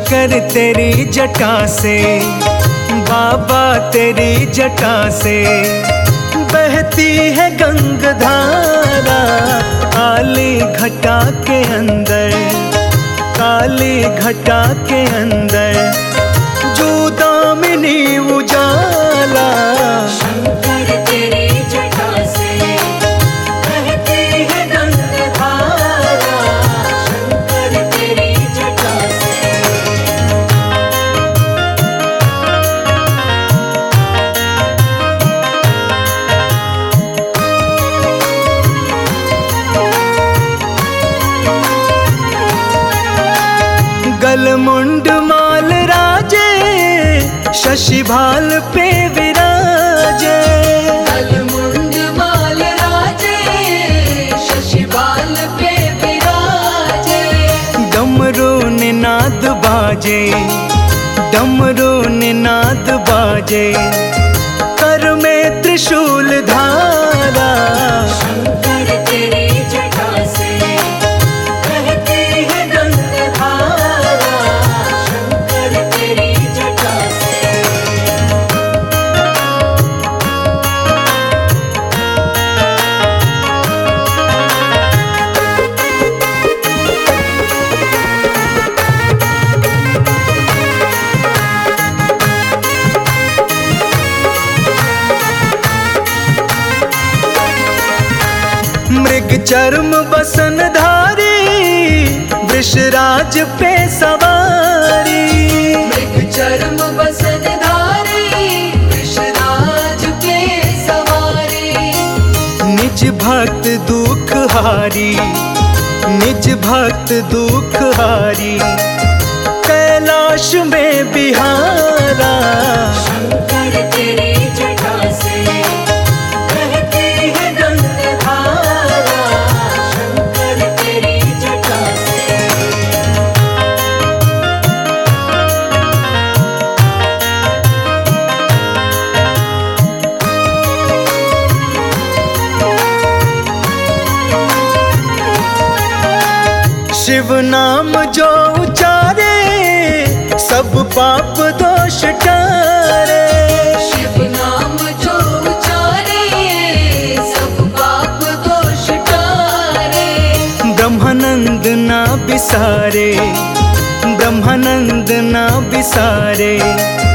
शंकर तेरी जटा से, बाबा तेरी जटा से बहती है गंगाधारा। काली घटा के अंदर, काली घटा के अंदर जो दामिनी उजाला। शंकर तेरी जटा से बहती है गंगाधारा, शंकर तेरी जटा से। गलमुंड माल राजे, शशि भाल पे विराजे। गलमुंड माल राजे, शशि भाल पे विराजे। डमरू निनाद बाजे, डमरू निनाद बाजे कर में त्रिशूल धारा। शंकर तेरी जटा से बहती है गंगाधारा, शंकर तेरी जटा से। मृग चर्म बसन धारी, वृषराज पे सवारी। मृग चर्म बसन धारी, वृषराज पे सवारी। निज भक्त दुख हारी, निज भक्त दुख हारी कैलाश में बिहारा। शंकर तेरी जटा से बहती है गंगाधारा, शंकर तेरी जटा से। शिव नाम जो उचारे, सब पाप दोष टारे। शिव नाम जो उचारे, सब पाप दोष टारे। ब्रह्मानंद ना बिसारे, ब्रह्मानंद ना बिसारे